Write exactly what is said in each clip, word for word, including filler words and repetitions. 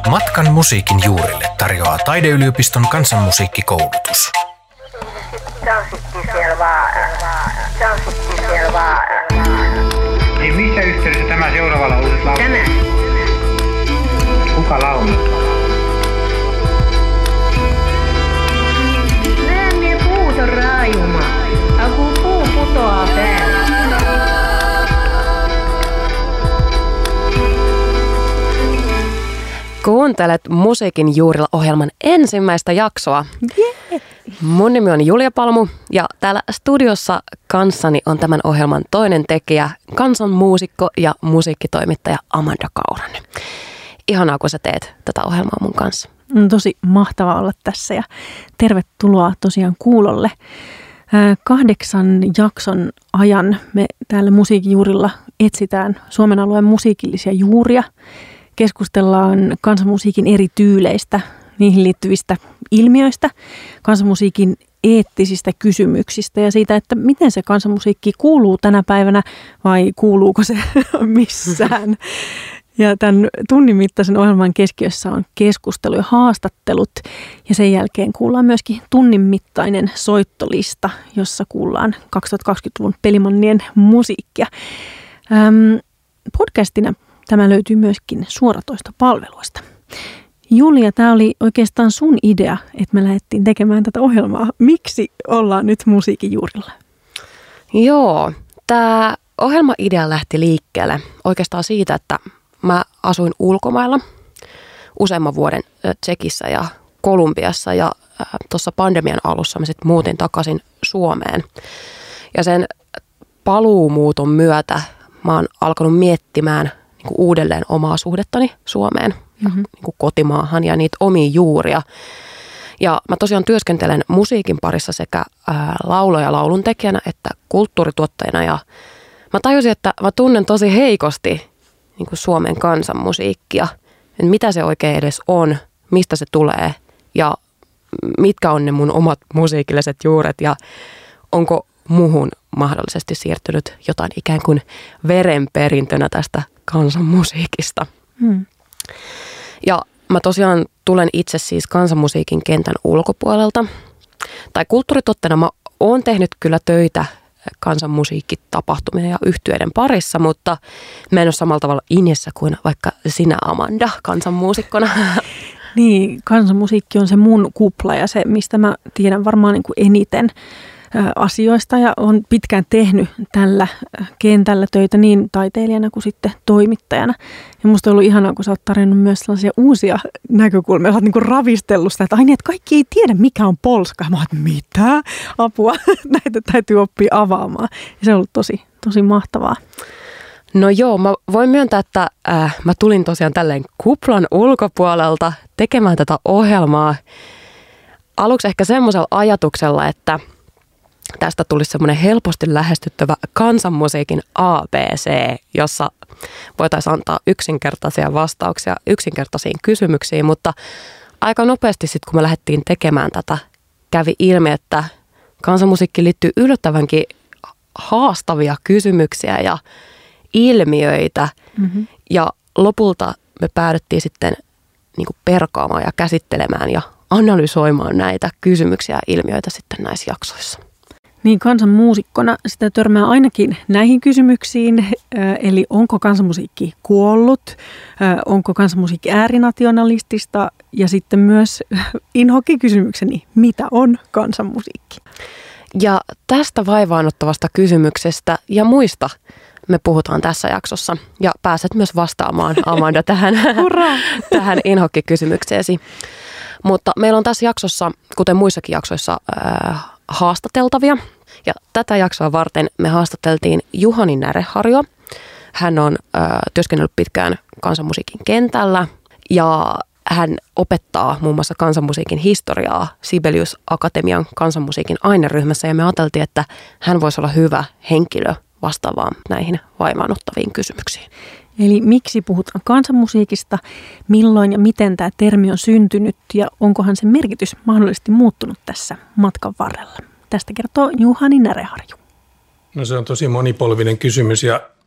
Matkan musiikin juurille tarjoaa Taideyliopiston kansanmusiikkikoulutus. Niin missä yhteydessä tämä seuraava laulu laulaa? Tämä. Kuka laulaa? Lämmin puut on raajuma, kun puu putoaa päälle. Kuuntelet Musiikin juurilla -ohjelman ensimmäistä jaksoa. Yeah. Mun nimi on Julia Palmu ja täällä studiossa kanssani on tämän ohjelman toinen tekijä, kansanmuusikko ja musiikkitoimittaja Amanda Kauranen. Ihanaa, kun sä teet tätä ohjelmaa mun kanssa. On tosi mahtavaa olla tässä ja tervetuloa tosiaan kuulolle. Kahdeksan jakson ajan me täällä Musiikin juurilla etsitään Suomen alueen musiikillisia juuria. Keskustellaan kansanmusiikin eri tyyleistä, niihin liittyvistä ilmiöistä, kansanmusiikin eettisistä kysymyksistä ja siitä, että miten se kansanmusiikki kuuluu tänä päivänä vai kuuluuko se missään. Ja tämän tunnin mittaisen ohjelman keskiössä on keskustelu ja haastattelut ja sen jälkeen kuullaan myöskin tunnin mittainen soittolista, jossa kuullaan kaksituhattakaksikymmentäluvun pelimannien musiikkia. Ähm, podcastina tämä löytyy myöskin suoratoistopalveluista. Julia, tämä oli oikeastaan sun idea, että me lähdettiin tekemään tätä ohjelmaa. Miksi ollaan nyt Musiikin juurilla? Joo, tämä ohjelmaidea lähti liikkeelle oikeastaan siitä, että mä asuin ulkomailla useamman vuoden Tsekissä ja Kolumbiassa ja tuossa pandemian alussa mä sitten muutin takaisin Suomeen. Ja sen paluumuuton myötä mä oon alkanut miettimään niin kuin uudelleen omaa suhdettani Suomeen, mm-hmm. niin kuin kotimaahan ja niitä omia juuria. Ja mä tosiaan työskentelen musiikin parissa sekä ää, laulo- ja lauluntekijänä että kulttuurituottajana. Ja mä tajusin, että mä tunnen tosi heikosti niin kuin Suomen kansanmusiikkia. Että mitä se oikein edes on, mistä se tulee ja mitkä on ne mun omat musiikilliset juuret ja onko muhun mahdollisesti siirtynyt jotain ikään kuin verenperintönä tästä kansanmusiikista. Hmm. Ja mä tosiaan tulen itse siis kansanmusiikin kentän ulkopuolelta. Tai kulttuurituotteena mä oon tehnyt kyllä töitä kansanmusiikkitapahtumien ja yhtyeiden parissa, mutta mä en ole samalla tavalla injessä kuin vaikka sinä, Amanda, kansanmuusikkona. Niin, kansanmusiikki on se mun kupla ja se, mistä mä tiedän varmaan niin kuin eniten asioista ja olen pitkään tehnyt tällä kentällä töitä niin taiteilijana kuin sitten toimittajana. Ja musta on ollut ihanaa, kun sä oot tarjonnut myös sellaisia uusia näkökulmia. Sä oot niin kuin ravistellut sitä, että ai niin, että kaikki ei tiedä mikä on polska. Mä oon, että mitä? Apua, näitä täytyy oppia avaamaan. Ja se on ollut tosi, tosi mahtavaa. No joo, mä voin myöntää, että äh, mä tulin tosiaan tälleen kuplan ulkopuolelta tekemään tätä ohjelmaa. Aluksi ehkä semmoisella ajatuksella, että tästä tulisi semmoinen helposti lähestyttävä kansanmusiikin A B C, jossa voitaisiin antaa yksinkertaisia vastauksia yksinkertaisiin kysymyksiin, mutta aika nopeasti sitten kun me lähdettiin tekemään tätä, kävi ilmi, että kansanmusiikki liittyy yllättävänkin haastavia kysymyksiä ja ilmiöitä mm-hmm. ja lopulta me päädyttiin sitten niin kuin perkaamaan ja käsittelemään ja analysoimaan näitä kysymyksiä ja ilmiöitä sitten näissä jaksoissa. Niin, kansanmuusikkona sitä törmää ainakin näihin kysymyksiin, eli onko kansanmusiikki kuollut, onko kansanmusiikki äärinationalistista ja sitten myös inhokikysymykseni, mitä on kansanmusiikki? Ja tästä vaivaanottavasta kysymyksestä ja muista me puhutaan tässä jaksossa ja pääset myös vastaamaan, Amanda, tähän, tähän inhokkikysymykseesi. Mutta meillä on tässä jaksossa, kuten muissakin jaksoissa, äh, haastateltavia. Ja tätä jaksoa varten me haastateltiin Juhani Näreharjua. Hän on äh, työskennellyt pitkään kansanmusiikin kentällä ja hän opettaa muun muassa kansanmusiikin historiaa Sibelius Akatemian kansanmusiikin aineryhmässä. Ja me ajateltiin, että hän voisi olla hyvä henkilö vastaavaan näihin vaivaanottaviin kysymyksiin. Eli miksi puhutaan kansanmusiikista, milloin ja miten tämä termi on syntynyt ja onkohan sen merkitys mahdollisesti muuttunut tässä matkan varrella? Tästä kertoo Juhani Näreharju. No se on tosi monipolvinen kysymys ja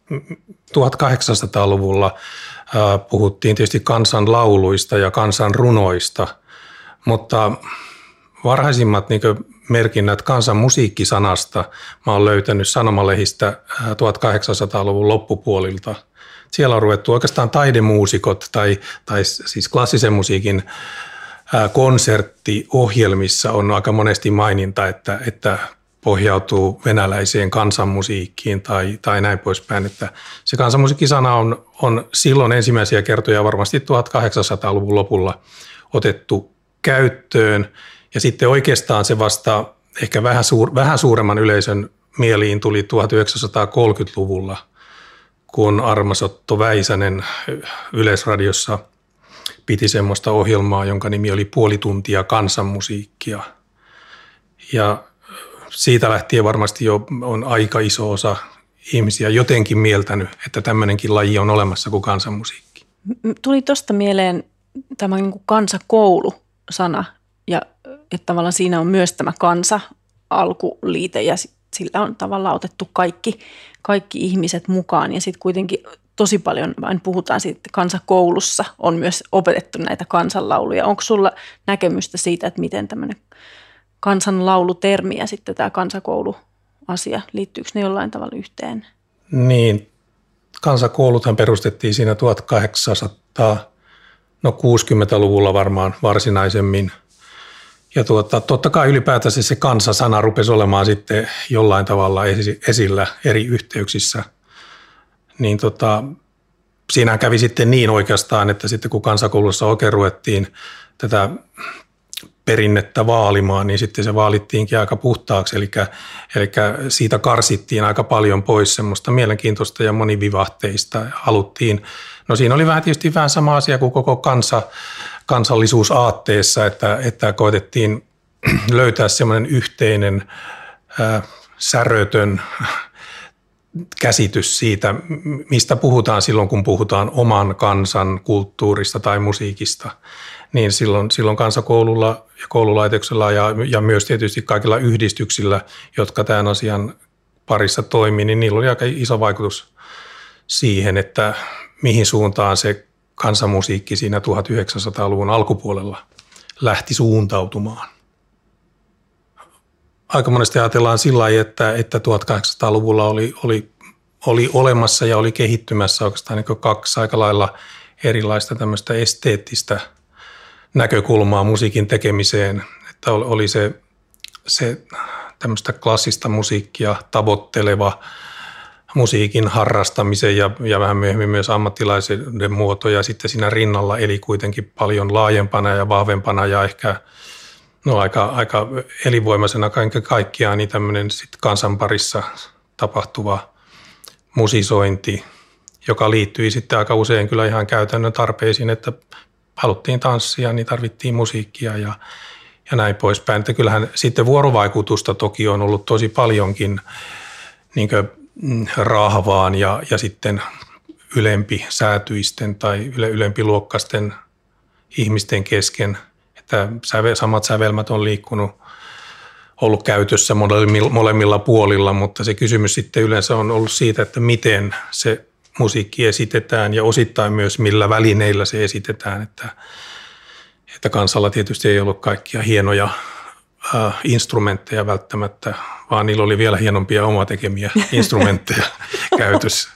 tuhatkahdeksansataaluvulla puhuttiin tietysti kansanlauluista ja kansanrunoista, mutta varhaisimmat niin merkinnät kansanmusiikkisanasta mä oon löytänyt sanomalehistä tuhatkahdeksansataaluvun loppupuolilta. Siellä on ruvettu oikeastaan taidemuusikot tai, tai siis klassisen musiikin konserttiohjelmissa on aika monesti maininta, että, että pohjautuu venäläiseen kansanmusiikkiin tai, tai näin poispäin. Että se kansanmusiikkisana on, on silloin ensimmäisiä kertoja varmasti tuhatkahdeksansataaluvun lopulla otettu käyttöön. Ja sitten oikeastaan se vasta ehkä vähän, suur, vähän suuremman yleisön mieliin tuli tuhatyhdeksänsataakolmekymmentäluvulla, kun Armas-Otto Väisänen Yleisradiossa piti semmoista ohjelmaa, jonka nimi oli Puoli tuntia kansanmusiikkia. Ja siitä lähtien varmasti jo on aika iso osa ihmisiä jotenkin mieltänyt, että tämmöinenkin laji on olemassa kuin kansanmusiikki. Tuli tuosta mieleen tämä niin kuin kansakoulu-sana ja että tavallaan siinä on myös tämä kansa-alkuliite ja sillä on tavallaan otettu kaikki, kaikki ihmiset mukaan ja sitten kuitenkin tosi paljon vain puhutaan siitä, että kansakoulussa on myös opetettu näitä kansanlauluja. Onko sulla näkemystä siitä, että miten tämmöinen kansanlaulutermi ja sitten tämä kansakouluasia, liittyykö ne jollain tavalla yhteen? Niin, kansakouluthan perustettiin siinä tuhatkahdeksansataakuusikymmentäluvulla varmaan varsinaisemmin. Ja tuota, totta kai ylipäätänsä se kansasana rupesi olemaan sitten jollain tavalla esillä eri yhteyksissä. Niin tota, siinä kävi sitten niin oikeastaan, että sitten kun kansakoulussa oikein ruvettiin tätä perinnettä vaalimaan, niin sitten se vaalittiinkin aika puhtaaksi. Eli, eli siitä karsittiin aika paljon pois semmoista mielenkiintoista ja monivivahteista. Haluttiin, no siinä oli vähän tietysti vähän sama asia kuin koko kansa, kansallisuusaatteessa, että, että koetettiin löytää semmoinen yhteinen ää, särötön käsitys siitä, mistä puhutaan silloin, kun puhutaan oman kansan kulttuurista tai musiikista. Niin silloin, silloin kansakoululla ja koululaitoksella ja, ja myös tietysti kaikilla yhdistyksillä, jotka tämän asian parissa toimii, niin niillä oli aika iso vaikutus siihen, että mihin suuntaan se kansanmusiikki siinä tuhatyhdeksänsataaluvun alkupuolella lähti suuntautumaan. Aika monesti ajatellaan sillä lailla, että, että tuhatkahdeksansataaluvulla oli, oli, oli olemassa ja oli kehittymässä oikeastaan niin kaksi aika lailla erilaista tämmöistä esteettistä näkökulmaa musiikin tekemiseen. Että oli se, se tämmöistä klassista musiikkia tavoitteleva musiikin harrastamisen ja, ja vähän myöhemmin myös ammattilaisuuden muoto ja sitten siinä rinnalla eli kuitenkin paljon laajempana ja vahvempana ja ehkä no aika, aika elinvoimaisena kaiken kaikkiaan niin tämmöinen sitten kansan parissa tapahtuva musisointi, joka liittyi sitten aika usein kyllä ihan käytännön tarpeisiin, että haluttiin tanssia, niin tarvittiin musiikkia ja, ja näin poispäin. Että kyllähän sitten vuorovaikutusta toki on ollut tosi paljonkin niin kuin raahvaan ja, ja sitten ylempi säätyisten tai yle, ylempiluokkaisten ihmisten kesken, että säve, samat sävelmät on liikkunut, ollut käytössä molemmilla, molemmilla puolilla, mutta se kysymys sitten yleensä on ollut siitä, että miten se musiikki esitetään ja osittain myös millä välineillä se esitetään, että, että kansalla tietysti ei ollut kaikkia hienoja äh, instrumentteja välttämättä, vaan niillä oli vielä hienompia omatekemiä instrumentteja käytössä.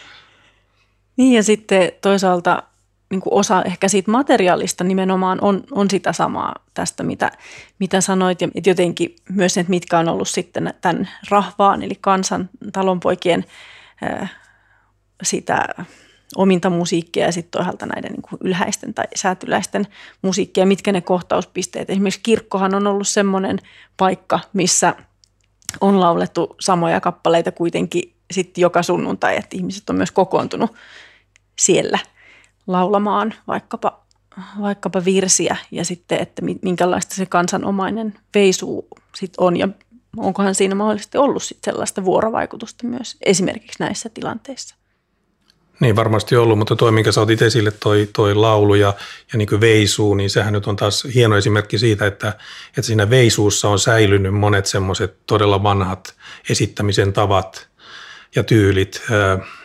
Niin ja sitten toisaalta niin kuin osa ehkä siitä materiaalista nimenomaan on, on sitä samaa tästä, mitä, mitä sanoit. Ja jotenkin myös ne, mitkä on ollut sitten tämän rahvaan eli kansan talonpoikien äh, sitä ominta musiikkia ja sitten toisaalta näiden niin kuin ylhäisten tai säätyläisten musiikkia, mitkä ne kohtauspisteet. Esimerkiksi kirkkohan on ollut semmoinen paikka, missä on laulettu samoja kappaleita kuitenkin sitten joka sunnuntai, että ihmiset on myös kokoontunut siellä laulamaan vaikkapa, vaikkapa virsiä ja sitten, että minkälaista se kansanomainen veisuu sitten on ja onkohan siinä mahdollisesti ollut sitten sellaista vuorovaikutusta myös esimerkiksi näissä tilanteissa. Niin varmasti ollut, mutta toi, minkä sä otit esille, toi, toi laulu ja, ja niin kuin veisuu, niin sehän nyt on taas hieno esimerkki siitä, että, että siinä veisuussa on säilynyt monet semmoiset todella vanhat esittämisen tavat ja tyylit.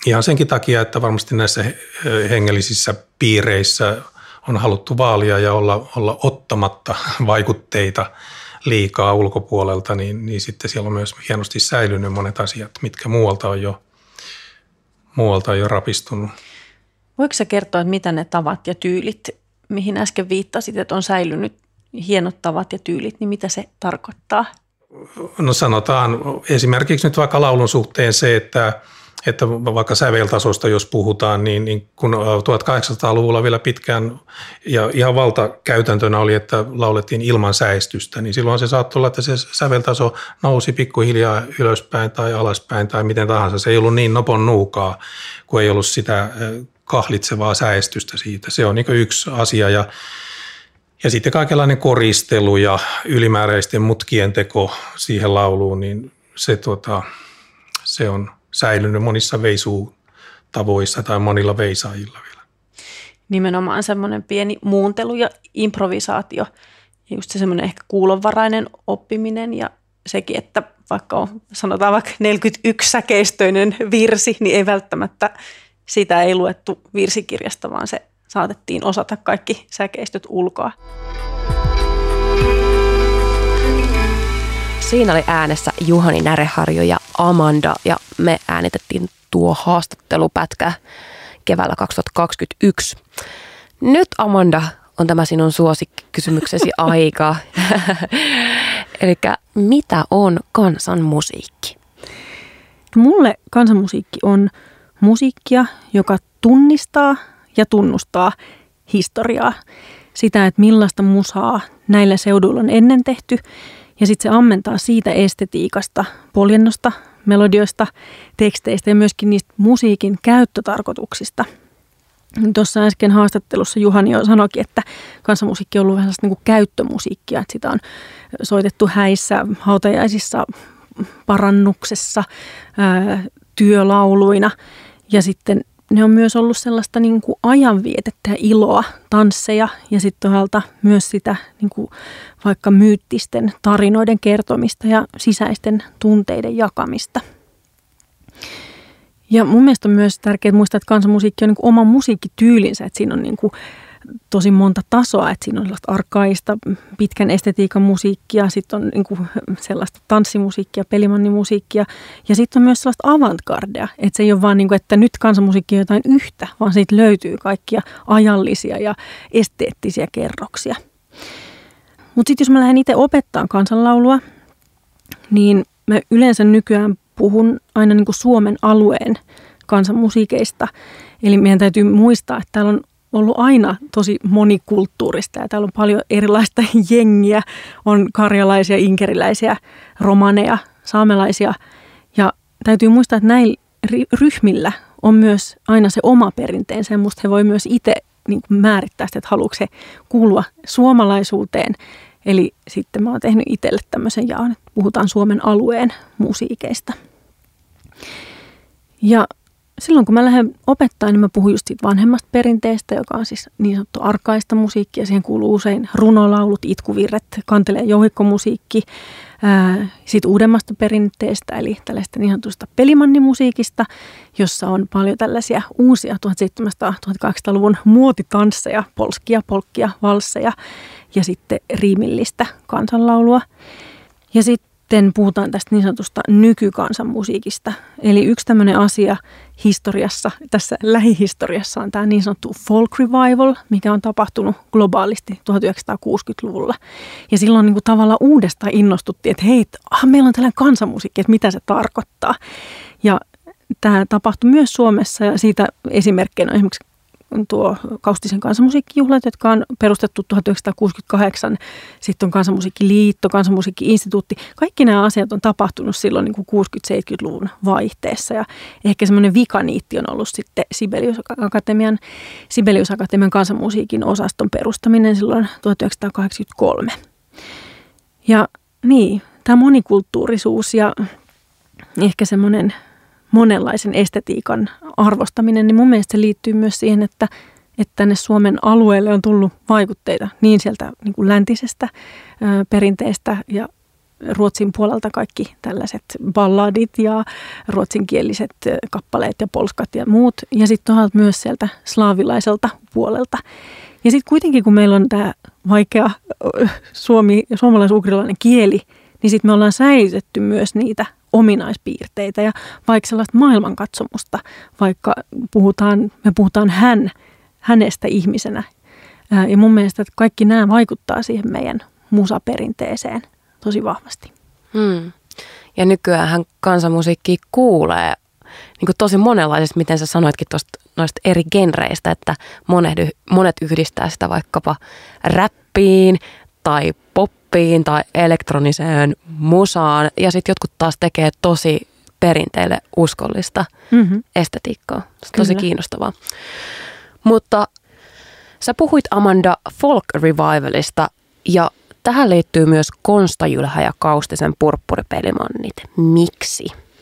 ihan senkin takia, että varmasti näissä hengellisissä piireissä on haluttu vaalia ja olla, olla ottamatta vaikutteita liikaa ulkopuolelta, niin, niin sitten siellä on myös hienosti säilynyt monet asiat, mitkä muualta on jo, muualta on jo rapistunut. Voiko sä kertoa, että mitä ne tavat ja tyylit, mihin äsken viittasit, että on säilynyt hienot tavat ja tyylit, niin mitä se tarkoittaa? No sanotaan esimerkiksi nyt vaikka laulun suhteen se, että, että vaikka säveltasosta jos puhutaan, niin, niin kun tuhatkahdeksansataaluvulla vielä pitkään ja ihan valtakäytäntönä oli, että laulettiin ilman säestystä, niin silloin se saattoi olla, että se säveltaso nousi pikkuhiljaa ylöspäin tai alaspäin tai miten tahansa. Se ei ollut niin nopon nuukaa, kun ei ollut sitä kahlitsevaa säestystä siitä. Se on niin kuin yksi asia ja Ja sitten kaikenlainen koristelu ja ylimääräisten mutkien teko siihen lauluun, niin se, tuota, se on säilynyt monissa veisutavoissa tai monilla veisaajilla vielä. Nimenomaan semmoinen pieni muuntelu ja improvisaatio ja just se semmoinen ehkä kuulonvarainen oppiminen ja sekin, että vaikka on sanotaan vaikka neljäkymmentäyksi säkeistöinen virsi, niin ei välttämättä sitä ei luettu virsikirjasta, vaan se saatettiin osata kaikki säkeistöt ulkoa. Siinä oli äänessä Juhani Näreharju ja Amanda ja me äänitettiin tuo haastattelupätkä keväällä kaksituhattakaksikymmentäyksi. Nyt Amanda on tämä sinun suosikkikysymyksesi aika. Elikkä mitä on kansanmusiikki? Mulle kansanmusiikki on musiikkia, joka tunnistaa ja tunnustaa historiaa. Sitä, että millaista musaa näillä seuduilla on ennen tehty. Ja sitten se ammentaa siitä estetiikasta, poljennosta, melodioista, teksteistä ja myöskin niistä musiikin käyttötarkoituksista. Tuossa äsken haastattelussa Juhani jo sanoikin, että kansanmusiikki on ollut vähän sellaista niin kuin käyttömusiikkia. Että sitä on soitettu häissä, hautajaisissa, parannuksessa, ää, työlauluina ja sitten ne on myös ollut sellaista niin kuin ajanvietettä ja iloa, tansseja ja sitten toisaalta myös sitä niin kuin vaikka myyttisten tarinoiden kertomista ja sisäisten tunteiden jakamista. Ja mun mielestä on myös tärkeää muistaa, että kansanmusiikki on niin kuin oma musiikkityylinsä, että siinä on niin kuin tosi monta tasoa, että siinä on sellaista arkaista, pitkän estetiikan musiikkia, sitten on niin kuin sellaista tanssimusiikkia, pelimannimusiikkia ja sitten on myös sellaista avantgardea, että se ei ole vaan niin kuin, että nyt kansanmusiikki on jotain yhtä, vaan siitä löytyy kaikkia ajallisia ja esteettisiä kerroksia. Mutta sitten jos mä lähden itse opettamaan kansanlaulua, niin mä yleensä nykyään puhun aina niin kuin Suomen alueen kansanmusiikeista, eli meidän täytyy muistaa, että täällä on ollut aina tosi monikulttuurista ja täällä on paljon erilaista jengiä, on karjalaisia, inkeriläisiä, romaneja, saamelaisia ja täytyy muistaa, että näillä ryhmillä on myös aina se oma perinteensä ja musta he voi myös itse niin kuin määrittää sitä, että haluatko he kuulua suomalaisuuteen. Eli sitten mä oon tehnyt itselle tämmöisen jaon, että puhutaan Suomen alueen musiikeista. Ja silloin kun mä lähden opettamaan, niin mä puhun just siitä vanhemmasta perinteestä, joka on siis niin sanottu arkaista musiikkia. Siihen kuuluu usein runolaulut, itkuvirret, kantele- ja jouhikkomusiikki. Sitten uudemmasta perinteestä, eli tällaista niin sanotusta pelimannimusiikista, jossa on paljon tällaisia uusia tuhatseitsemänsataa-tuhatkahdeksansataaluvun muotitansseja, polskia, polkkia, valsseja ja sitten riimillistä kansanlaulua. Ja sitten Sitten puhutaan tästä niin sanotusta nykykansanmusiikista. Eli yksi tämmöinen asia historiassa, tässä lähihistoriassa on tämä niin sanottu folk revival, mikä on tapahtunut globaalisti tuhatyhdeksänsataakuusikymmentäluvulla. Ja silloin niin kuin tavallaan uudestaan innostuttiin, että hei, ah, meillä on tällainen kansanmusiikki, että mitä se tarkoittaa. Ja tämä tapahtui myös Suomessa ja siitä esimerkkeinä on esimerkiksi tuo Kaustisen kansanmusiikkijuhlat, jotka on perustettu tuhatyhdeksänsataakuusikymmentäkahdeksan. Sitten on Kansanmusiikkiliitto, Kansanmusiikki-instituutti. Kaikki nämä asiat on tapahtunut silloin niin kuin kuusikymmentä-seitsemänkymmentäluvun vaihteessa. Ja ehkä semmoinen vikaniitti on ollut sitten Sibelius Akatemian, Sibelius Akatemian kansanmusiikin osaston perustaminen silloin tuhatyhdeksänsataakahdeksankymmentäkolme. Ja niin, tämä monikulttuurisuus ja ehkä semmoinen monenlaisen estetiikan arvostaminen, niin mun mielestä se liittyy myös siihen, että, että tänne Suomen alueelle on tullut vaikutteita niin sieltä niin kuin läntisestä ö, perinteestä ja Ruotsin puolelta kaikki tällaiset balladit ja ruotsinkieliset kappaleet ja polskat ja muut. Ja sitten myös sieltä slaavilaiselta puolelta. Ja sitten kuitenkin, kun meillä on tämä vaikea suomi, suomalais-ugrilainen kieli, niin sitten me ollaan säilytetty myös niitä ominaispiirteitä ja vaikka sellaista maailmankatsomusta, vaikka puhutaan, me puhutaan hän, hänestä ihmisenä. Ja mun mielestä että kaikki nämä vaikuttaa siihen meidän musaperinteeseen tosi vahvasti. Hmm. Ja nykyäänhän kansanmusiikkia kuulee niin kuin tosi monenlaisesti, miten sä sanoitkin tuosta noista eri genreistä, että monet, monet yhdistää sitä vaikkapa räppiin tai poppiin tai elektroniseen musaan ja sitten jotkut taas tekee tosi perinteille uskollista mm-hmm. estetiikkaa. Se on tosi kiinnostavaa. Mutta sä puhuit Amanda folk revivalista ja tähän liittyy myös Konsta Jylhä ja Kaustisen Purppuripelimannit. Miksi?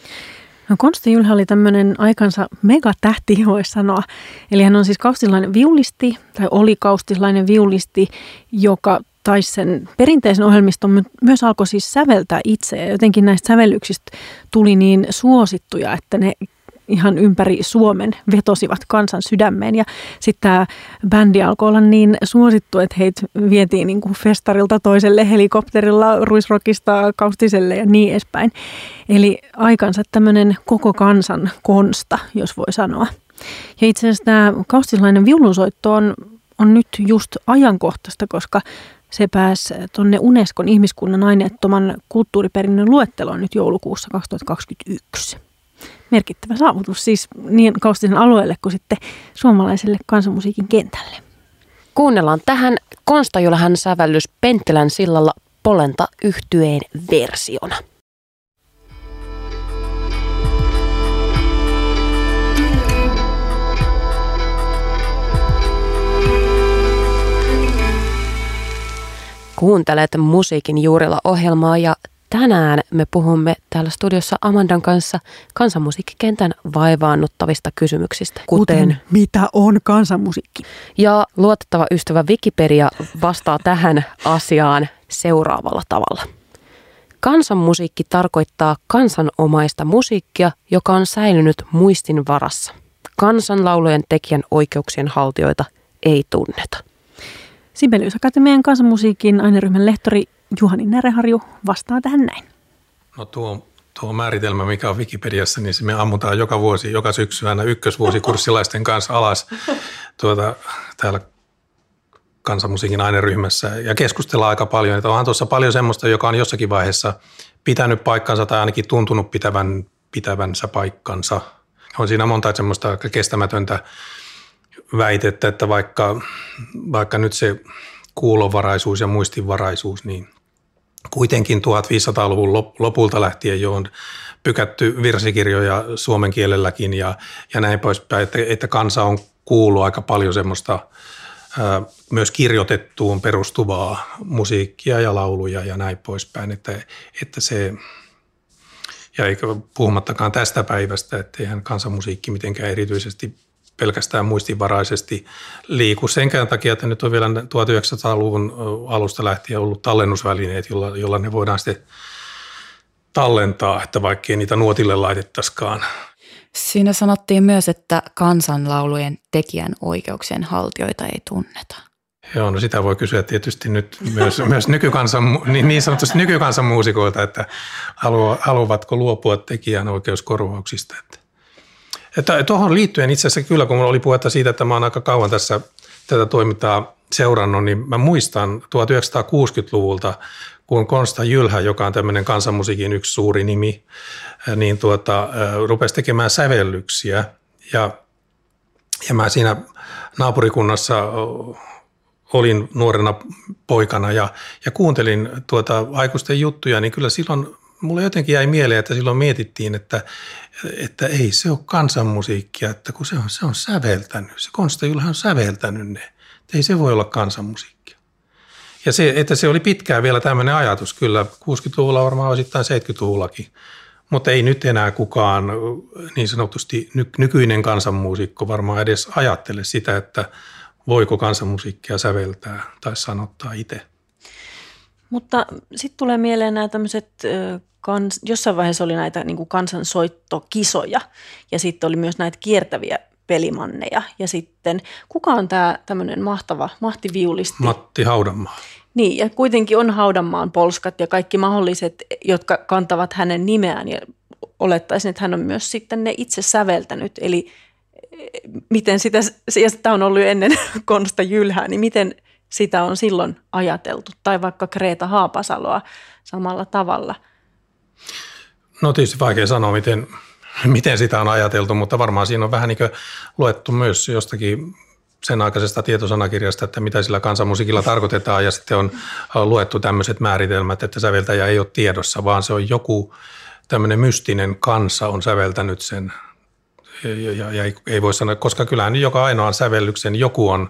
No Konsta Jylhä oli tämmöinen aikansa megatähti, voisi sanoa. Eli hän on siis kaustilainen viulisti, tai oli kaustilainen viulisti, joka taisi sen perinteisen ohjelmiston myös alkoi siis säveltää itse. Ja jotenkin näistä sävellyksistä tuli niin suosittuja, että ne ihan ympäri Suomen vetosivat kansan sydämeen. Ja sitten tämä bändi alkoi olla niin suosittu, että heitä vietiin niin kuin festarilta toiselle helikopterilla, Ruisrockista Kaustiselle ja niin edespäin. Eli aikansa tämmöinen koko kansan konsta, jos voi sanoa. Ja itse asiassa tämä kaustilainen viulunsoitto on, on nyt just ajankohtaista, koska se pääsi tuonne Unescon ihmiskunnan aineettoman kulttuuriperinnön luetteloon nyt joulukuussa kaksituhattakaksikymmentäyksi. Merkittävä saavutus siis niin Kaustisen alueelle kuin sitten suomalaiselle kansanmusiikin kentälle. Kuunnellaan tähän Konsta Jylhän sävellys Penttilän sillalla Polenta yhtyeen versiona. Kuuntelet Musiikin juurilla -ohjelmaa ja tänään me puhumme täällä studiossa Amandan kanssa kansanmusiikkikentän vaivaannuttavista kysymyksistä. Kuten, kuten mitä on kansanmusiikki? Ja luotettava ystävä Wikipedia vastaa tähän asiaan seuraavalla tavalla. Kansanmusiikki tarkoittaa kansanomaista musiikkia, joka on säilynyt muistin varassa. Kansanlaulujen tekijän oikeuksien haltijoita ei tunneta. Sibelius Akatemian kansanmusiikin aineryhmän lehtori Juhani Näreharju vastaa tähän näin. No tuo, tuo määritelmä, mikä on Wikipediassa, niin se me ammutaan joka vuosi, joka syksy aina ykkösvuosikurssilaisten kanssa alas tuota, täällä kansanmusiikin aineryhmässä ja keskustellaan aika paljon. Että onhan tuossa paljon semmoista, joka on jossakin vaiheessa pitänyt paikkansa tai ainakin tuntunut pitävän, pitävänsä paikkansa. On siinä monta semmoista aika kestämätöntä väitettä, että vaikka, vaikka nyt se kuulovaraisuus ja muistinvaraisuus, niin kuitenkin tuhatviisisataaluvun lopulta lähtien jo on pykätty virsikirjoja suomen kielelläkin ja, ja näin poispäin, että, että kansa on kuullut aika paljon semmoista ää, myös kirjoitettuun perustuvaa musiikkia ja lauluja ja näin poispäin, että, että se, ja eikä puhumattakaan tästä päivästä, että eihän kansanmusiikki mitenkään erityisesti pelkästään muistinvaraisesti liiku. Senkään takia, että nyt on vielä tuhatyhdeksänsataaluvun alusta lähtien ollut tallennusvälineet, jolla, jolla ne voidaan sitten tallentaa, että vaikkei niitä nuotille laitettaisikaan. Siinä sanottiin myös, että kansanlaulujen tekijän oikeuksien haltijoita ei tunneta. Joo, no sitä voi kysyä tietysti nyt myös, myös nykykansan, niin, niin sanotusti nykykansan muusikoilta, että haluavatko luopua tekijän oikeuskorvauksista, että Että tuohon liittyen itse asiassa kyllä, kun minulla oli puhetta siitä, että mä oon aika kauan tässä tätä toimintaa seurannut, niin mä muistan tuhatyhdeksänsataakuusikymmentäluvulta, kun Konsta Jylhä, joka on tämmöinen kansanmusiikin yksi suuri nimi, niin tuota, rupesi tekemään sävellyksiä. Ja, ja mä siinä naapurikunnassa olin nuorena poikana ja, ja kuuntelin tuota aikuisten juttuja, niin kyllä silloin mulle jotenkin jäi mieleen, että silloin mietittiin, että, että ei se ole kansanmusiikkia, että kun se on, se on säveltänyt, se Konsta Jylhä on säveltänyt ne, että ei se voi olla kansanmusiikkia. Ja se, että se oli pitkään vielä tämmöinen ajatus, kyllä kuusikymmentäluvulla varmaan osittain seitsemänkymmentäluvullakin, mutta ei nyt enää kukaan niin sanotusti nykyinen kansanmuusikko varmaan edes ajattele sitä, että voiko kansanmusiikkia säveltää tai sanottaa itse. Mutta sitten tulee mieleen nämä tämmöiset, kans, jossain vaiheessa oli näitä niin kuin kansansoittokisoja ja sitten oli myös näitä kiertäviä pelimanneja. Ja sitten, kuka on tämä tämmöinen mahtava mahtiviulisti? Matti Haudanmaa. Niin, ja kuitenkin on Haudanmaan polskat ja kaikki mahdolliset, jotka kantavat hänen nimeään. Ja olettaisin, että hän on myös sitten ne itse säveltänyt. Eli miten sitä, ja sitä on ollut ennen Konsta Jylhää, niin miten sitä on silloin ajateltu? Tai vaikka Kreta Haapasaloa samalla tavalla. No tietysti vaikea sanoa, miten, miten sitä on ajateltu, mutta varmaan siinä on vähän niin kuin luettu myös jostakin sen aikaisesta tietosanakirjasta, että mitä sillä kansanmusiikilla tarkoitetaan, ja sitten on luettu tämmöiset määritelmät, että säveltäjä ei ole tiedossa, vaan se on joku tämmöinen mystinen kansa on säveltänyt sen, ja, ja, ja ei voi sanoa, koska kyllähän joka ainoan sävellyksen joku on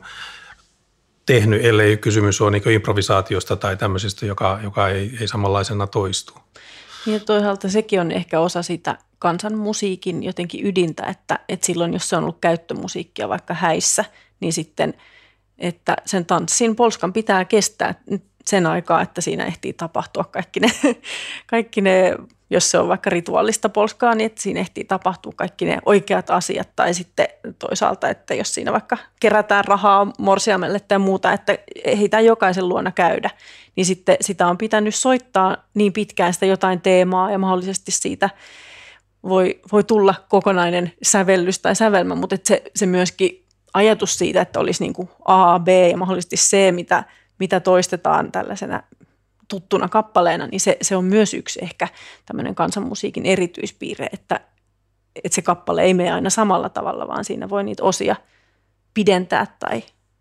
tehnyt, ellei kysymys ole niin improvisaatiosta tai tämmöisestä, joka, joka ei, ei samanlaisena toistu. Ja toisaalta sekin on ehkä osa sitä kansanmusiikin jotenkin ydintä, että, että silloin jos se on ollut käyttömusiikkia vaikka häissä, niin sitten, että sen tanssin polskan pitää kestää sen aikaa, että siinä ehtii tapahtua kaikki ne, kaikki ne, jos se on vaikka rituaalista polskaa, niin että siinä ehtii tapahtua kaikki ne oikeat asiat. Tai sitten toisaalta, että jos siinä vaikka kerätään rahaa morsiamelle tai muuta, että ehditään jokaisen luona käydä, niin sitten sitä on pitänyt soittaa niin pitkään sitä jotain teemaa ja mahdollisesti siitä voi, voi tulla kokonainen sävellys tai sävelmä, mutta että se, se myöskin ajatus siitä, että olisi niin kuin A, B ja mahdollisesti C, mitä, mitä toistetaan tällaisena tuttuna kappaleena, niin se, se on myös yksi ehkä tämmöinen kansanmusiikin erityispiirre, että, että se kappale ei mene aina samalla tavalla, vaan siinä voi niitä osia pidentää tai,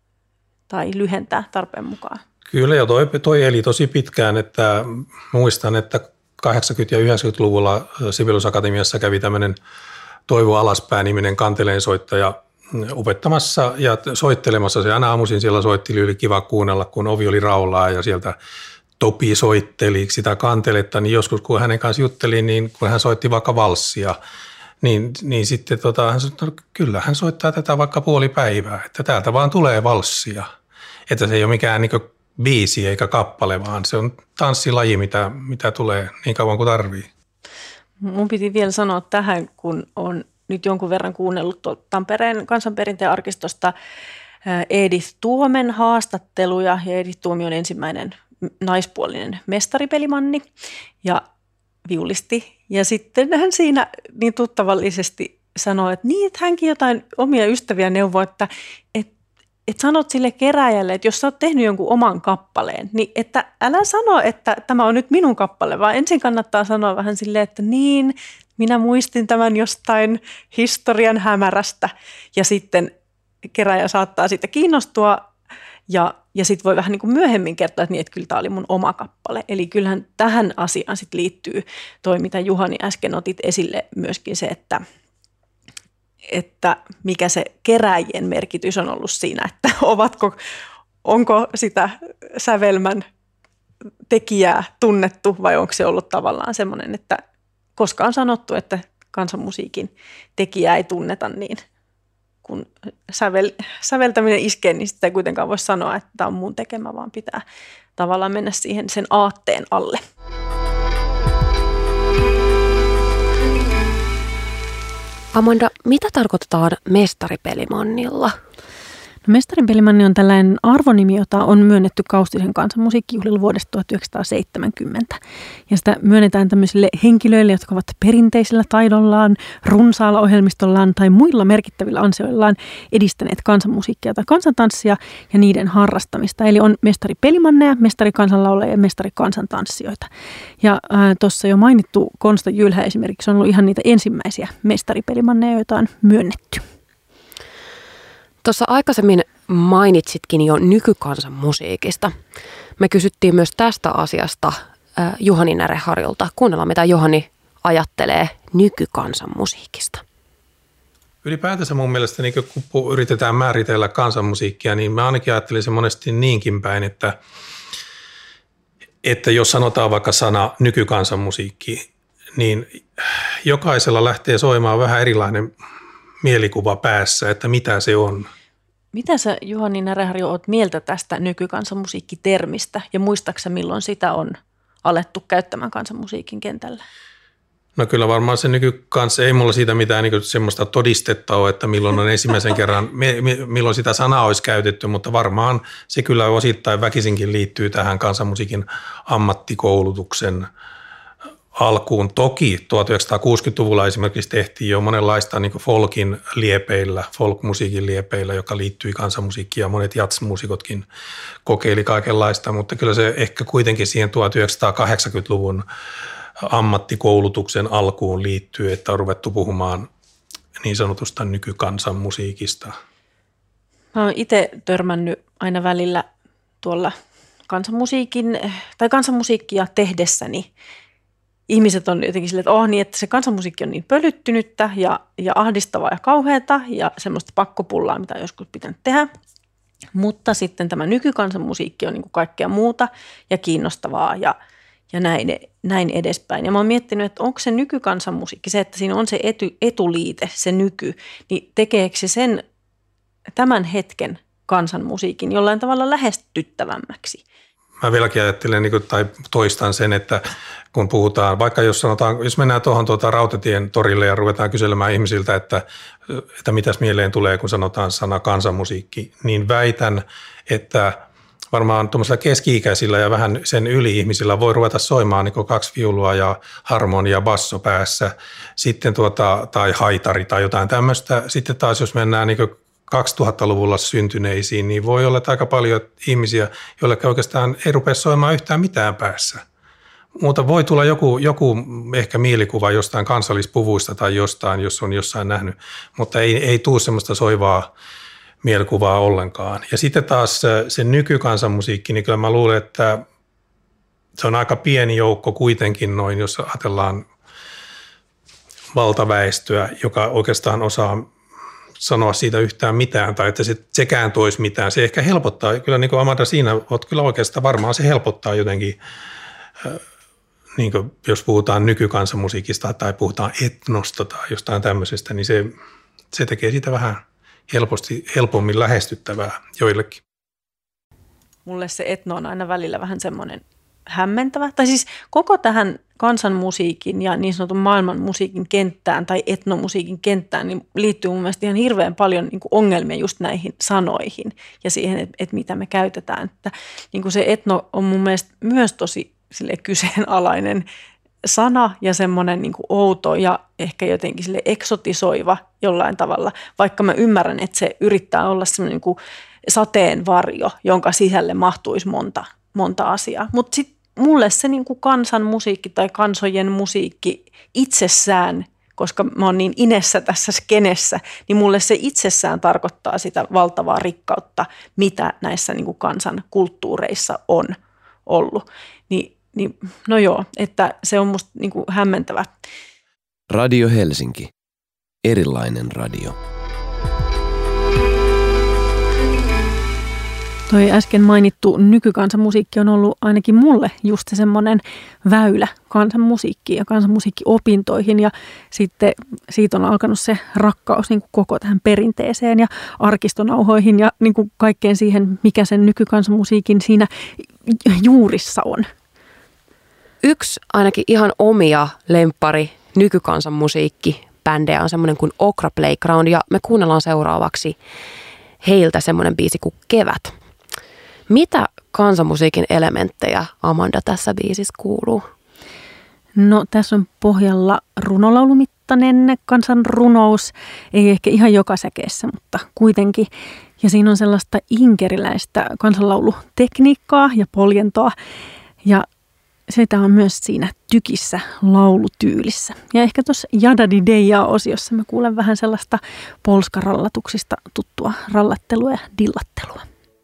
tai lyhentää tarpeen mukaan. Kyllä, ja toi, toi eli tosi pitkään, että muistan, että kahdeksankymmentä- ja yhdeksänkymmentäluvulla Sibelius-akatemiassa kävi tämmöinen Toivo Alaspää-niminen kanteleensoittaja opettamassa ja soittelemassa. Se aina aamuisin siellä soitteli, oli kiva kuunnella, kun ovi oli raolaa ja sieltä Topi soitteli sitä kanteletta, niin joskus kun hänen kanssa juttelin, niin kun hän soitti vaikka valssia, niin, niin sitten tota, hän sanoi, että kyllä hän soittaa tätä vaikka puoli päivää, että täältä vaan tulee valssia. Että se ei ole mikään niin kuin biisi eikä kappale, vaan se on tanssilaji, mitä, mitä tulee niin kauan kuin tarvii. Mun piti vielä sanoa tähän, kun on nyt jonkun verran kuunnellut Tampereen kansanperinteen arkistosta Edith Tuomen haastatteluja, ja Edith Tuomi on ensimmäinen naispuolinen mestaripelimanni ja viulisti. Ja sitten hän siinä niin tuttavallisesti sanoi, että niin, että hänkin jotain omia ystäviä neuvoi, että, että, että sanot sille keräjälle, että jos sä oot tehnyt jonkun oman kappaleen, niin että älä sano, että tämä on nyt minun kappale, vaan ensin kannattaa sanoa vähän silleen, että niin, minä muistin tämän jostain historian hämärästä, ja sitten keräjä saattaa siitä kiinnostua, ja, ja sitten voi vähän niin kuin myöhemmin kertoa, että, niin, että kyllä tämä oli mun oma kappale. Eli kyllähän tähän asiaan sit liittyy toi, mitä Juhani äsken otit esille, myöskin se, että, että mikä se keräjien merkitys on ollut siinä, että ovatko, onko sitä sävelmän tekijää tunnettu vai onko se ollut tavallaan semmoinen, että koska on sanottu, että kansanmusiikin tekijää ei tunneta, niin kun sävel, säveltäminen iskee, niin sitä ei kuitenkaan voi sanoa, että tämä on mun tekemä, vaan pitää tavallaan mennä siihen sen aatteen alle. Amanda, mitä tarkoitetaan mestaripelimannilla? No, mestaripelimanni on tällainen arvonimi, jota on myönnetty Kaustisen kansanmusiikkijuhlilla vuodesta tuhatyhdeksänsataaseitsemänkymmentä. Ja sitä myönnetään tämmöisille henkilöille, jotka ovat perinteisellä taidollaan, runsaalla ohjelmistollaan tai muilla merkittävillä ansioillaan edistäneet kansanmusiikkia tai kansantanssia ja niiden harrastamista. Eli on mestaripelimanneja, mestarikansanlaulajia ja mestarikansantanssijoita. Ja tuossa jo mainittu Konsta Jylhä esimerkiksi on ollut ihan niitä ensimmäisiä mestaripelimanneja, joita on myönnetty. Tuossa aikaisemmin mainitsitkin jo nykykansan musiikista. Me kysyttiin myös tästä asiasta äh, Juhani Näreharjulta. Kuunnellaan, mitä Juhani ajattelee nykykansan musiikista. Ylipäätänsä mun mielestä, niin kun yritetään määritellä kansanmusiikkia, niin mä ainakin ajattelisin monesti niinkin päin, että, että jos sanotaan vaikka sana nykykansanmusiikki, niin jokaisella lähtee soimaan vähän erilainen mielikuva päässä, että mitä se on. Mitä sä, Juhani Näräharju, oot mieltä tästä nykykansanmusiikkitermistä ja muistaaksä milloin sitä on alettu käyttämään kansanmusiikin kentällä? No kyllä varmaan se nykykansa, ei mulla siitä mitään niin semmoista todistetta ole, että milloin on ensimmäisen kerran, milloin sitä sanaa olisi käytetty, mutta varmaan se kyllä osittain väkisinkin liittyy tähän kansanmusiikin ammattikoulutuksen alkuun. Toki tuhatyhdeksänsataakuusikymmentäluvulla esimerkiksi tehtiin jo monenlaista niin folkin liepeillä, folkmusiikin liepeillä, joka liittyi kansanmusiikkiin ja monet jazzmuusikotkin kokeili kaikenlaista, mutta kyllä se ehkä kuitenkin siihen tuhatyhdeksänsataakahdeksankymmentäluvun ammattikoulutuksen alkuun liittyy, että on ruvettu puhumaan niin sanotusta nykykansanmusiikista. Mä oon itse törmännyt aina välillä tuolla kansanmusiikin tai kansanmusiikkia tehdessäni. Ihmiset on jotenkin silleen, että, oh, niin, että se kansanmusiikki on niin pölyttynyttä ja, ja ahdistavaa ja kauheata ja semmoista pakkopullaa, mitä on joskus pitänyt tehdä. Mutta sitten tämä nykykansanmusiikki on niin kuin kaikkea muuta ja kiinnostavaa ja, ja näin, näin edespäin. Ja mä oon miettinyt, että onko se nykykansanmusiikki, se, että siinä on se etu, etuliite, se nyky, niin tekeekö se sen tämän hetken kansanmusiikin jollain tavalla lähestyttävämmäksi? Mä vieläkin ajattelen tai toistan sen, että kun puhutaan, vaikka jos sanotaan, jos mennään tuohon tuota Rautatien torille ja ruvetaan kyselemään ihmisiltä, että, että mitäs mieleen tulee, kun sanotaan sana kansanmusiikki, niin väitän, että varmaan tuollaisilla keski-ikäisillä ja vähän sen yli-ihmisillä voi ruveta soimaan niin kaksi viulua ja harmonia ja basso päässä, sitten tuota, tai haitari tai jotain tämmöistä. Sitten taas jos mennään niin kaksituhattaluvulla syntyneisiin, niin voi olla aika paljon ihmisiä, joille oikeastaan ei rupea soimaan yhtään mitään päässä. Mutta voi tulla joku, joku ehkä mielikuva jostain kansallispuvuista tai jostain, jos on jossain nähnyt, mutta ei, ei tule semmoista soivaa mielikuvaa ollenkaan. Ja sitten taas se nykykansanmusiikki, niin kyllä mä luulen, että se on aika pieni joukko kuitenkin noin, jos ajatellaan valtaväestöä, joka oikeastaan osaa sanoa siitä yhtään mitään tai että se, sekään toisi mitään. Se ehkä helpottaa, kyllä niin kuin Amanda siinä olet kyllä oikeastaan varmaan se helpottaa jotenkin, niin kuin jos puhutaan nykykansanmusiikista tai puhutaan etnosta tai jostain tämmöisestä, niin se, se tekee siitä vähän helposti, helpommin lähestyttävää joillekin. Mulle se etno on aina välillä vähän semmoinen hämmentävä. Tai siis koko tähän kansanmusiikin ja niin sanotun maailman musiikin kenttään tai etnomusiikin kenttään niin liittyy mun mielestä ihan hirveän paljon niin kuin ongelmia just näihin sanoihin ja siihen, että, että mitä me käytetään. Että, niin kuin se etno on mun mielestä myös tosi sille kyseenalainen sana ja semmoinen niin kuin outo ja ehkä jotenkin sille eksotisoiva jollain tavalla, vaikka mä ymmärrän, että se yrittää olla semmoinen niin kuin sateenvarjo, jonka sisälle mahtuisi monta, monta asiaa. Mutta sitten mulle se niin kuin kansanmusiikki tai kansojen musiikki itsessään, koska mä oon niin inessä tässä skenessä, niin mulle se itsessään tarkoittaa sitä valtavaa rikkautta, mitä näissä niin kuin kansan kulttuureissa on ollut. Ni, niin, no joo, että se on musta niin kuin hämmentävä. Radio Helsinki. Erilainen radio. Toi äsken mainittu nykykansanmusiikki on ollut ainakin mulle just se semmoinen väylä kansanmusiikkiin ja kansanmusiikkiopintoihin ja sitten siitä on alkanut se rakkaus niin kuin koko tähän perinteeseen ja arkistonauhoihin ja niin kuin kaikkeen siihen, mikä sen nykykansanmusiikin siinä juurissa on. Yksi ainakin ihan omia lemppari nykykansanmusiikkibändejä on semmoinen kuin Okra Playground ja me kuunnellaan seuraavaksi heiltä semmoinen biisi kuin Kevät. Mitä kansanmusiikin elementtejä, Amanda, tässä biisissä kuuluu? No tässä on pohjalla runolaulumittainen kansanrunous, ei ehkä ihan joka säkeessä, mutta kuitenkin. Ja siinä on sellaista inkeriläistä kansanlaulutekniikkaa ja poljentoa ja sitä on myös siinä tykissä laulutyylissä. Ja ehkä tuossa Jadadi Deija-osiossa mä kuulen vähän sellaista polskarallatuksista tuttua rallattelua ja dillattelua.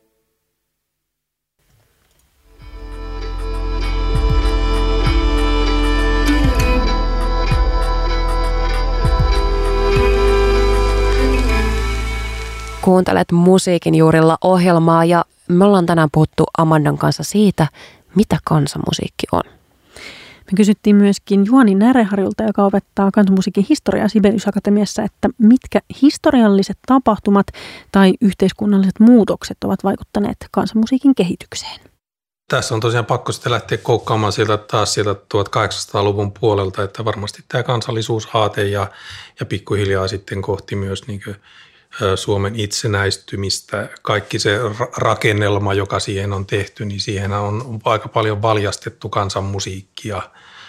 Kuuntelet Musiikin juurilla ohjelmaa ja me ollaan tänään puhuttu Amandan kanssa siitä, mitä kansanmusiikki on. Me kysyttiin myöskin Juhani Näreharjulta, joka opettaa kansanmusiikin historiaa Sibelius Akatemiassa, että mitkä historialliset tapahtumat tai yhteiskunnalliset muutokset ovat vaikuttaneet kansanmusiikin kehitykseen. Tässä on tosiaan pakko sitten lähteä koukkaamaan sieltä taas sieltä tuhatkahdeksansataaluvun puolelta, että varmasti tämä kansallisuusaate ja, ja pikkuhiljaa sitten kohti myös niin kuin Suomen itsenäistymistä, kaikki se rakennelma, joka siihen on tehty, niin siihen on aika paljon valjastettu kansanmusiikkia.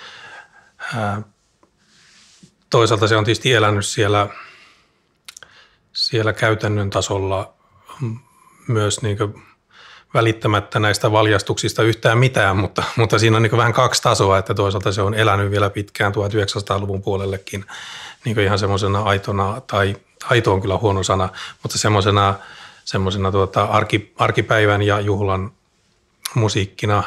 Toisaalta se on tietysti elänyt siellä, siellä käytännön tasolla myös niin kuin välittämättä näistä valjastuksista yhtään mitään, mutta, mutta siinä on niin kuin vähän kaksi tasoa, että toisaalta se on elänyt vielä pitkään tuhatyhdeksänsataaluvun puolellekin niin kuin ihan semmoisena aitona, tai aito on kyllä huono sana, mutta semmoisena, semmoisena tuota arki, arkipäivän ja juhlan musiikkina.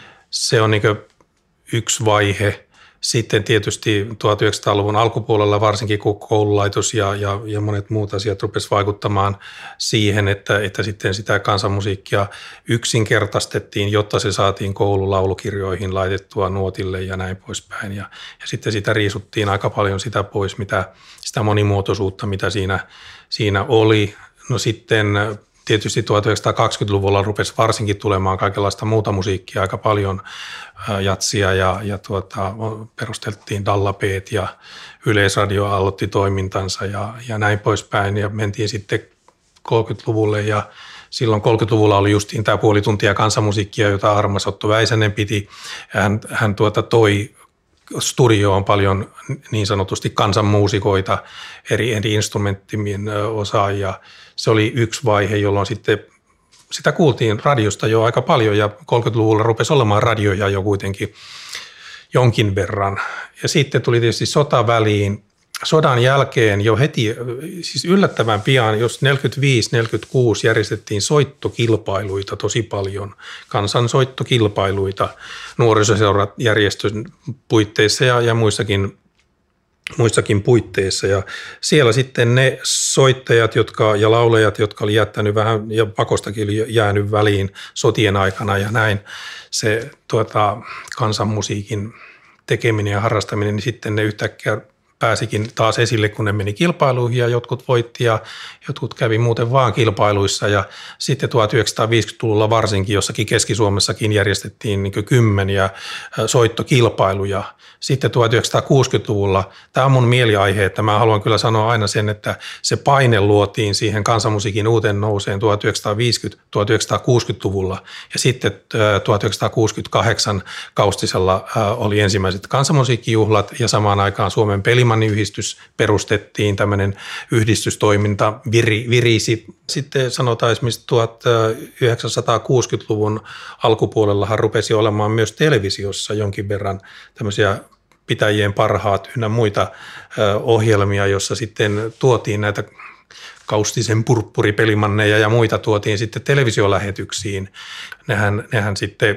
Se on niin kuin yksi vaihe. Sitten tietysti tuhatyhdeksänsataaluvun alkupuolella varsinkin kun koululaitos ja, ja, ja monet muut asiat rupesivat vaikuttamaan siihen, että, että sitten sitä kansanmusiikkia yksinkertaistettiin, jotta se saatiin koululaulukirjoihin laitettua nuotille ja näin poispäin. Ja, ja sitten sitä riisuttiin aika paljon sitä pois, mitä, sitä monimuotoisuutta, mitä siinä, siinä oli. No sitten tietysti tuhatyhdeksänsataakaksikymmentäluvulla rupesi varsinkin tulemaan kaikenlaista muuta musiikkia aika paljon, jatsia ja, ja tuota, perusteltiin Dallapeet ja Yleisradio aloitti toimintansa ja, ja näin poispäin ja mentiin sitten kolmekymmentäluvulle ja silloin kolmekymmentäluvulla oli justiin tämä puoli tuntia kansanmusiikkia, jota Armas Otto Väisänen piti. Hän, hän tuota toi studioon paljon niin sanotusti kansanmuusikoita, eri, eri instrumenttimien osaajia. Se oli yksi vaihe, jolloin sitten sitä kuultiin radiosta jo aika paljon ja kolmekymmentäluvulla rupesi olemaan radioja jo kuitenkin jonkin verran. Ja sitten tuli tietysti sota väliin. Sodan jälkeen jo heti, siis yllättävän pian, jos neljäkymmentäviisi neljäkymmentäkuusi järjestettiin soittokilpailuita tosi paljon, kansansoittokilpailuita nuorisoseurat-järjestön puitteissa ja, ja muissakin, muissakin puitteissa. Ja siellä sitten ne soittajat jotka, ja laulajat, jotka oli jättänyt vähän ja pakostakin oli jäänyt väliin sotien aikana ja näin, se tuota, kansanmusiikin tekeminen ja harrastaminen, niin sitten ne yhtäkkiä pääsikin taas esille, kun ne meni kilpailuihin ja jotkut voitti ja jotkut kävi muuten vaan kilpailuissa ja sitten tuhatyhdeksänsataaviisikymmentäluvulla varsinkin jossakin Keski-Suomessakin järjestettiin niin kymmeniä soittokilpailuja. Sitten tuhatyhdeksänsataakuusikymmentäluvulla, tämä on mun mieliaihe, että mä haluan kyllä sanoa aina sen, että se paine luotiin siihen kansanmusiikin uuteen nouseen tuhatyhdeksänsataaviisikymmentä-tuhatyhdeksänsataakuusikymmentäluvulla ja sitten tuhatyhdeksänsataakuusikymmentäkahdeksan Kaustisella oli ensimmäiset kansanmusiikkijuhlat ja samaan aikaan Suomen Pelimanniyhdistys perustettiin, tämmöinen yhdistystoiminta viri, virisi. Sitten sanotaan esimerkiksi tuhatyhdeksänsataakuusikymmentäluvun alkupuolellahan rupesi olemaan myös televisiossa jonkin verran tämmöisiä pitäjien parhaat ynnä muita ohjelmia, jossa sitten tuotiin näitä Kaustisen purppuripelimanneja ja muita tuotiin sitten televisiolähetyksiin. Nehän, nehän sitten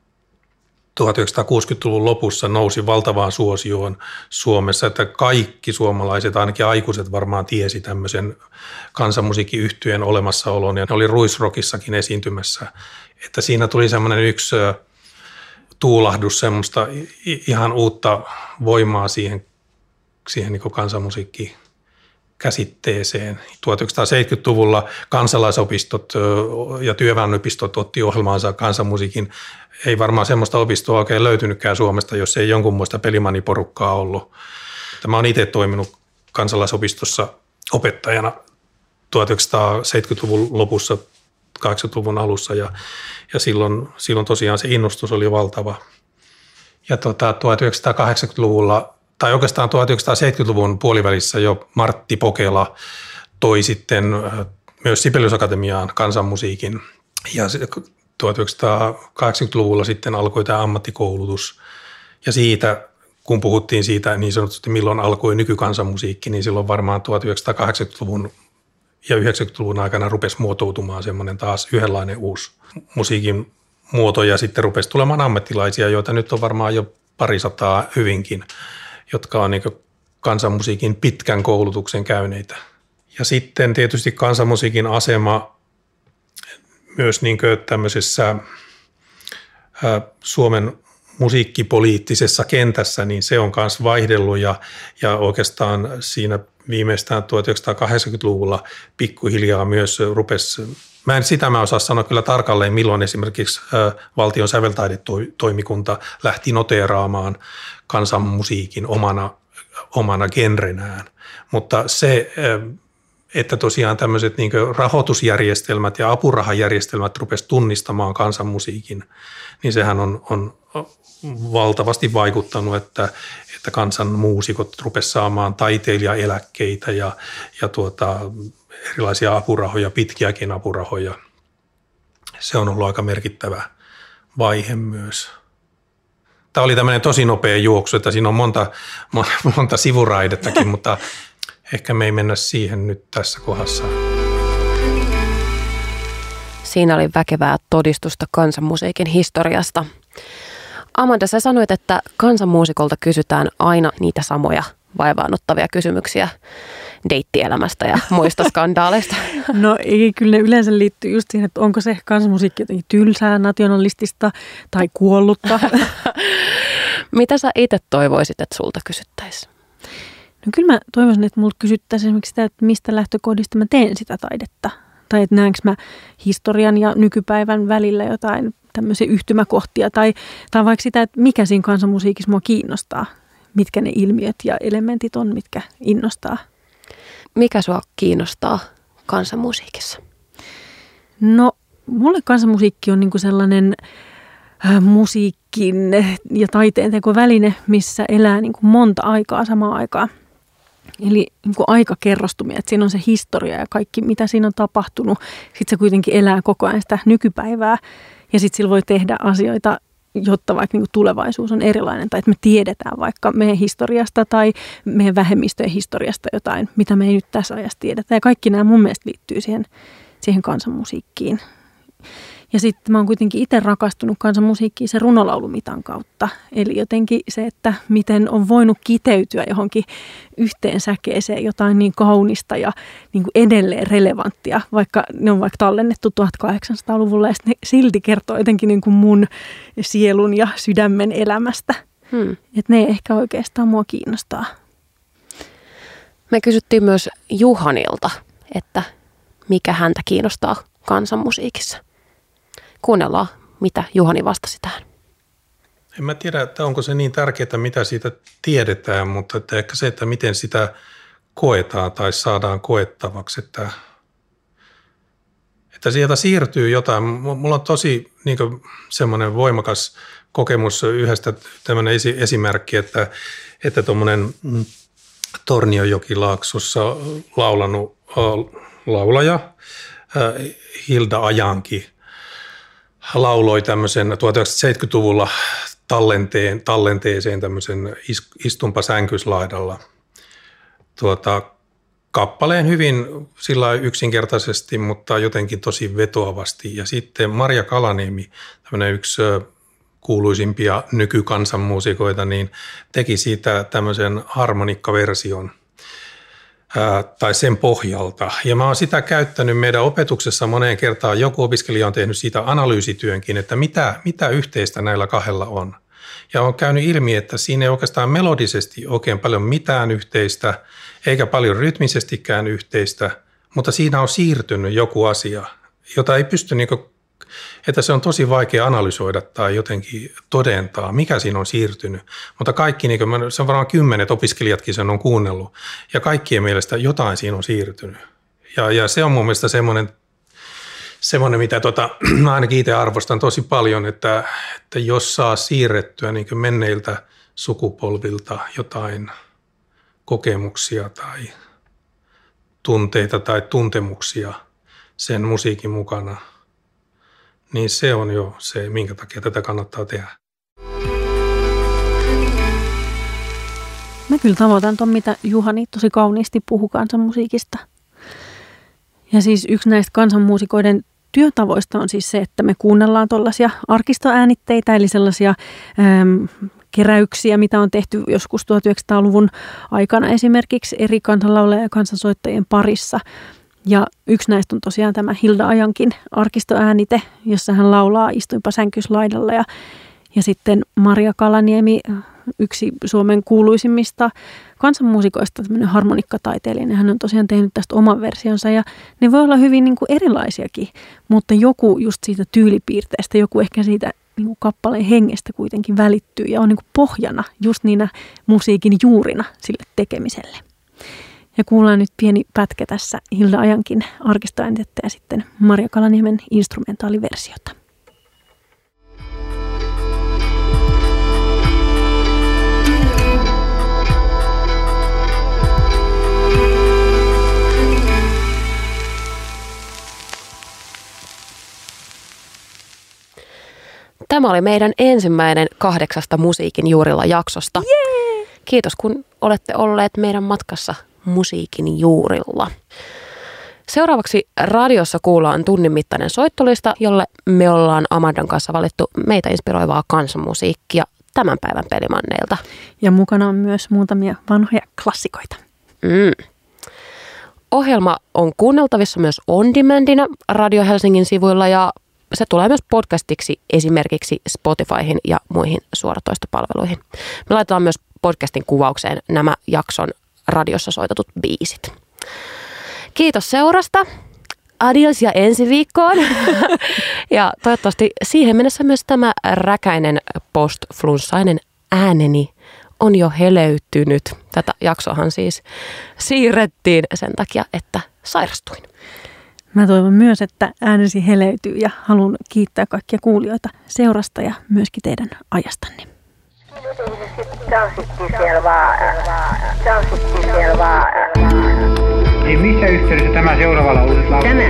tuhatyhdeksänsataakuusikymmentäluvun lopussa nousi valtavaan suosioon Suomessa, että kaikki suomalaiset, ainakin aikuiset varmaan tiesi tämmöisen kansanmusiikkiyhtyeen olemassaolon ja ne oli Ruisrockissakin esiintymässä. Että siinä tuli semmoinen yksi tuulahdus semmoista ihan uutta voimaa siihen, siihen niin kuin kansanmusiikkiin käsitteeseen. tuhatyhdeksänsataaseitsemänkymmentäluvulla kansalaisopistot ja työväenopistot otti ohjelmaansa kansanmusiikin. Ei varmaan semmoista opistoa oikein löytynytkään Suomesta, jos ei jonkunmoista pelimanniporukkaa ollut. Mä oon itse toiminut kansalaisopistossa opettajana tuhatyhdeksänsataaseitsemänkymmentäluvun lopussa, kahdeksankymmentäluvun alussa ja, ja silloin, silloin tosiaan se innostus oli valtava. Ja tota, tuhatyhdeksänsataakahdeksankymmentäluvulla tai oikeastaan tuhatyhdeksänsataaseitsemänkymmentäluvun puolivälissä jo Martti Pokela toi sitten myös Sibelius Akatemiaan kansanmusiikin. Ja tuhatyhdeksänsataakahdeksankymmentäluvulla sitten alkoi tämä ammattikoulutus. Ja siitä, kun puhuttiin siitä niin sanotusti milloin alkoi nykykansanmusiikki, niin silloin varmaan tuhatyhdeksänsataakahdeksankymmentäluvun ja yhdeksänkymmentäluvun aikana rupesi muotoutumaan semmoinen taas yhdenlainen uusi musiikin muoto. Ja sitten rupesi tulemaan ammattilaisia, joita nyt on varmaan jo parisataa hyvinkin, jotka on niin kuin kansanmusiikin pitkän koulutuksen käyneitä. Ja sitten tietysti kansanmusiikin asema myös niin kuin tämmöisessä Suomen musiikkipoliittisessa kentässä, niin se on myös vaihdellut ja, ja oikeastaan siinä viimeistään tuhatyhdeksänsataakahdeksankymmentäluvulla pikkuhiljaa myös rupesi, mä en sitä mä osaa sanoa kyllä tarkalleen, milloin esimerkiksi valtion säveltaidetoimikunta lähti noteeraamaan kansanmusiikin omana, omana genrenään, mutta se, että tosiaan tämmöiset niin kuin rahoitusjärjestelmät ja apurahajärjestelmät rupesi tunnistamaan kansanmusiikin, niin sehän on, on valtavasti vaikuttanut, että, että kansanmuusikot rupesivat saamaan taiteilijaeläkkeitä ja, ja tuota, erilaisia apurahoja, pitkiäkin apurahoja. Se on ollut aika merkittävä vaihe myös. Tämä oli tämmöinen tosi nopea juoksu, että siinä on monta, monta sivuraidettakin, mutta ehkä me ei mennä siihen nyt tässä kohdassa. Siinä oli väkevää todistusta kansanmusiikin historiasta. Amanda, sä sanoit, että kansanmuusikolta kysytään aina niitä samoja vaivaannuttavia kysymyksiä deittielämästä ja muista skandaaleista. No ei, kyllä ne yleensä liittyy just siihen, että onko se kansanmusiikki jotenkin tylsää, nationalistista tai kuollutta. Mitä sä itse toivoisit, että sulta kysyttäisiin? No kyllä mä toivoisin, että multa kysyttäisiin esimerkiksi sitä, että mistä lähtökohdista mä teen sitä taidetta. Tai että näenkö mä historian ja nykypäivän välillä jotain tämmöisiä yhtymäkohtia. Tai, tai vaikka sitä, että mikä siinä kansanmusiikissa mua kiinnostaa. Mitkä ne ilmiöt ja elementit on, mitkä innostaa. Mikä sua kiinnostaa kansanmusiikissa? No mulle kansanmusiikki on niinku sellainen äh, musiikin ja taiteen tekoväline, missä elää niinku monta aikaa samaan aikaan. Eli niin kuin aikakerrostumia, että siinä on se historia ja kaikki, mitä siinä on tapahtunut. Sitten se kuitenkin elää koko ajan sitä nykypäivää ja sitten sillä voi tehdä asioita, jotta vaikka niin kuin tulevaisuus on erilainen tai että me tiedetään vaikka meidän historiasta tai meidän vähemmistöjen historiasta jotain, mitä me ei nyt tässä ajassa tiedetä. Ja kaikki nämä mun mielestä liittyy siihen, siihen kansanmusiikkiin. Ja sitten mä oon kuitenkin itse rakastunut kansanmusiikkiin se runolaulumitan kautta. Eli jotenkin se, että miten on voinut kiteytyä johonkin yhteen säkeeseen jotain niin kaunista ja niin kuin edelleen relevanttia, vaikka ne on vaikka tallennettu tuhatkahdeksansataaluvulla ja ne silti kertoo jotenkin niin kuin mun sielun ja sydämen elämästä. Hmm. Että ne ei ehkä oikeastaan mua kiinnostaa. Me kysyttiin myös Juhanilta, että mikä häntä kiinnostaa kansanmusiikissa. Kuunnellaan, mitä Juhani vastasi tähän. En mä tiedä, että onko se niin tärkeää, mitä siitä tiedetään, mutta että ehkä se, että miten sitä koetaan tai saadaan koettavaksi, että, että sieltä siirtyy jotain. Mulla on tosi niin kuin semmoinen voimakas kokemus yhdestä tämmöinen esimerkki, että että tuommoinen Tornionjokilaaksossa laulanut laulaja Hilda Ajanki lauloi tämmöisen tuhatyhdeksänsataaseitsemänkymmentäluvulla tallenteen, tallenteeseen tämmöisen Istunpa sänkyslaidalla tuota, kappaleen hyvin sillä yksinkertaisesti, mutta jotenkin tosi vetoavasti. Ja sitten Marja Kalaniemi, tämmöinen yksi kuuluisimpia nykykansanmuusikoita, niin teki siitä tämmöisen harmonikkaversion ää, tai sen pohjalta. Ja mä oon sitä käyttänyt meidän opetuksessa moneen kertaan. Joku opiskelija on tehnyt siitä analyysityönkin, että mitä, mitä yhteistä näillä kahdella on. Ja on käynyt ilmi, että siinä ei oikeastaan melodisesti oikein paljon mitään yhteistä, eikä paljon rytmisestikään yhteistä, mutta siinä on siirtynyt joku asia, jota ei pysty niinku, että se on tosi vaikea analysoida tai jotenkin todentaa, mikä siinä on siirtynyt. Mutta kaikki, niin kuin, se on varmaan kymmenet opiskelijatkin sen on kuunnellut, ja kaikkien mielestä jotain siinä on siirtynyt. Ja, ja se on mun mielestä semmoinen, semmoinen mitä tota, ainakin itse arvostan tosi paljon, että, että jos saa siirrettyä niin kuin menneiltä sukupolvilta jotain kokemuksia tai tunteita tai tuntemuksia sen musiikin mukana, niin se on jo se, minkä takia tätä kannattaa tehdä. Mä kyllä tavoitan ton, mitä Juhani tosi kauniisti puhui kansanmusiikista. Ja siis yksi näistä kansanmuusikoiden työtavoista on siis se, että me kuunnellaan tuollaisia arkistoäänitteitä, eli sellaisia äm, keräyksiä, mitä on tehty joskus tuhatyhdeksänsataaluvun aikana esimerkiksi eri kansanlaulajien ja kansansoittajien parissa. Ja yksi näistä on tosiaan tämä Hilda Ajankin arkistoäänite, jossa hän laulaa Istuinpa sänkyslaidalla. Ja, Ja sitten Maria Kalaniemi, yksi Suomen kuuluisimmista kansanmuusikoista, tämmöinen harmonikkataiteilija. Hän on tosiaan tehnyt tästä oman versionsa ja ne voi olla hyvin niin kuin erilaisiakin, mutta joku just siitä tyylipiirteestä, joku ehkä siitä niin kuin kappaleen hengestä kuitenkin välittyy ja on niin kuin pohjana just niinä musiikin juurina sille tekemiselle. Ja kuullaan nyt pieni pätkä tässä Hilda Ajankin arkistoäänitettä ja sitten Maria Kalaniemen instrumentaaliversiota. Tämä oli meidän ensimmäinen kahdeksasta musiikin juurilla jaksosta. Jee! Kiitos, kun olette olleet meidän matkassa musiikin juurilla. Seuraavaksi radiossa kuullaan tunnin mittainen soittolista, jolle me ollaan Amandan kanssa valittu meitä inspiroivaa kansanmusiikkia tämän päivän pelimanneilta. Ja mukana on myös muutamia vanhoja klassikoita. Mm. Ohjelma on kuunneltavissa myös on demandina Radio Helsingin sivuilla ja se tulee myös podcastiksi esimerkiksi Spotifyhin ja muihin suoratoistopalveluihin. Me laitetaan myös podcastin kuvaukseen nämä jakson radiossa soitetut biisit. Kiitos seurasta. Adios ja ensi viikkoon. Ja toivottavasti siihen mennessä myös tämä räkäinen post-flunssainen ääneni on jo heleytynyt. Tätä jaksohan siis siirrettiin sen takia, että sairastuin. Mä toivon myös, että äänesi heleytyy ja haluan kiittää kaikkia kuulijoita seurasta ja myöskin teidän ajastanne. Niin missä yhteydessä tämä seuraava laulut laulaa? Tämä.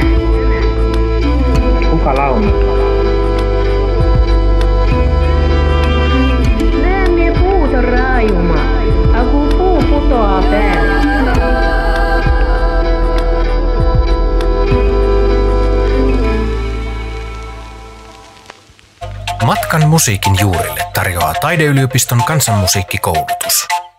Kuka laulaa? Lämmin puut on raajuma. Aku puu putoaa päälle. Matkan musiikin juurille tarjoaa Taideyliopiston kansanmusiikkikoulutus.